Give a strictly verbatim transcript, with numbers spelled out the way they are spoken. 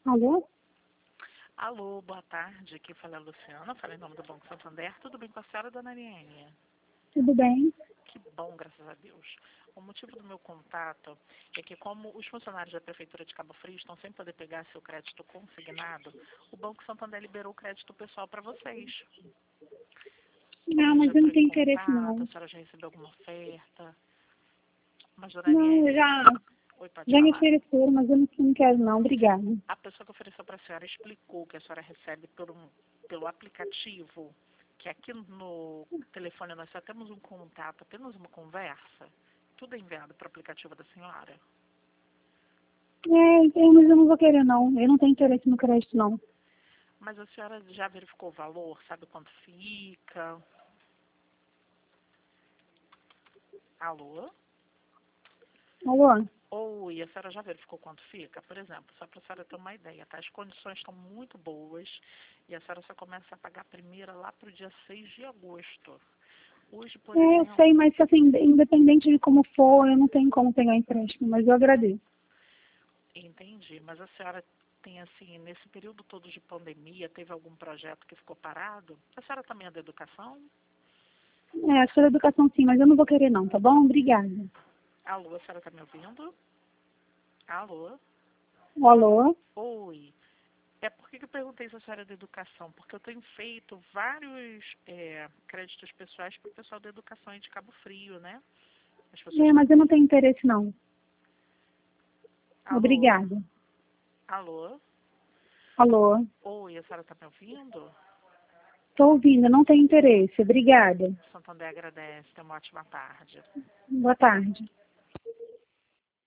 Alô? Alô, boa tarde. Aqui fala a Luciana, fala em nome do Banco Santander. Tudo bem com a senhora, dona Ariane? Tudo bem? Que bom, graças a Deus. O motivo do meu contato é que, como os funcionários da Prefeitura de Cabo Frio estão sem poder pegar seu crédito consignado, o Banco Santander liberou o crédito pessoal para vocês. Não, Alguém já mas eu não entrou em tenho interesse contato? A não. senhora já recebeu alguma oferta? Mas, dona Não, eu Ariane, já, oi, pode já me falar. ofereceram, mas eu não, não quero não, obrigada. A pessoa que ofereceu para a senhora explicou que a senhora recebe por um, pelo aplicativo, que aqui no telefone nós só temos um contato, apenas uma conversa. Tudo é enviado para o aplicativo da senhora. É, é, mas eu não vou querer não, eu não tenho interesse no crédito não. Mas a senhora já verificou o valor? Sabe quanto fica? Alô? Alô? Oi, a senhora já verificou quanto fica? Por exemplo, só para a senhora ter uma ideia, tá? As condições estão muito boas e a senhora só começa a pagar a primeira lá para o dia seis de agosto. Hoje, por É, eu exemplo... sei, mas assim, independente de como for, eu não tenho como pegar empréstimo, mas eu agradeço. Entendi, mas a senhora tem assim, nesse período todo de pandemia, teve algum projeto que ficou parado? A senhora também é da educação? É, sou da educação sim, mas eu não vou querer não, tá bom? Obrigada. Alô, a senhora está me ouvindo? Alô? Alô? Oi. É por que que eu perguntei se a senhora é da educação? Porque eu tenho feito vários é, créditos pessoais para o pessoal da educação aí de Cabo Frio, né? As pessoas É, estão... mas eu não tenho interesse não. Alô? Obrigada. Alô? Alô? Oi, a senhora está me ouvindo? Tô ouvindo, eu não tenho interesse. Obrigada. Santander agradece. Tenha uma ótima tarde. Boa tarde.